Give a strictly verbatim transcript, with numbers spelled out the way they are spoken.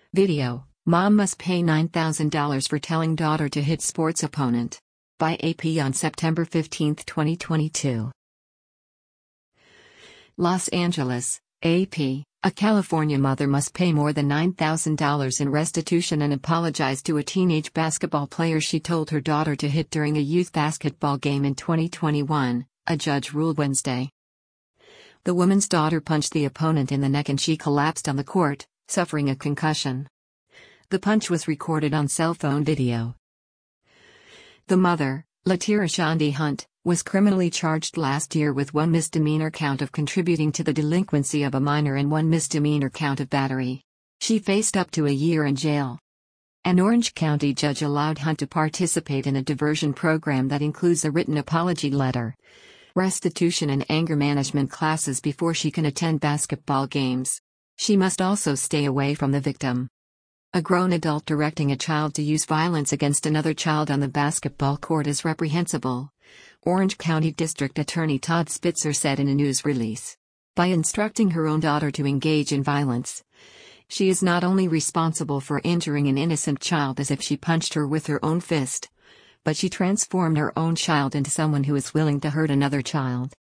Video: Mom must pay nine thousand dollars for telling daughter to hit sports opponent. By A P on September fifteenth, twenty twenty-two. Los Angeles, A P. A California mother must pay more than nine thousand dollars in restitution and apologize to a teenage basketball player she told her daughter to hit during a youth basketball game in twenty twenty-one, a judge ruled Wednesday. The woman's daughter punched the opponent in the neck and she collapsed on the court, suffering a concussion. The punch was recorded on cell phone video. The mother, Latira Shandi Hunt, was criminally charged last year with one misdemeanor count of contributing to the delinquency of a minor and one misdemeanor count of battery. She faced up to a year in jail. An Orange County judge allowed Hunt to participate in a diversion program that includes a written apology letter, restitution and anger management classes before she can attend basketball games. She must also stay away from the victim. A grown adult directing a child to use violence against another child on the basketball court is reprehensible, Orange County District Attorney Todd Spitzer said in a news release. By instructing her own daughter to engage in violence, she is not only responsible for injuring an innocent child as if she punched her with her own fist, but she transformed her own child into someone who is willing to hurt another child.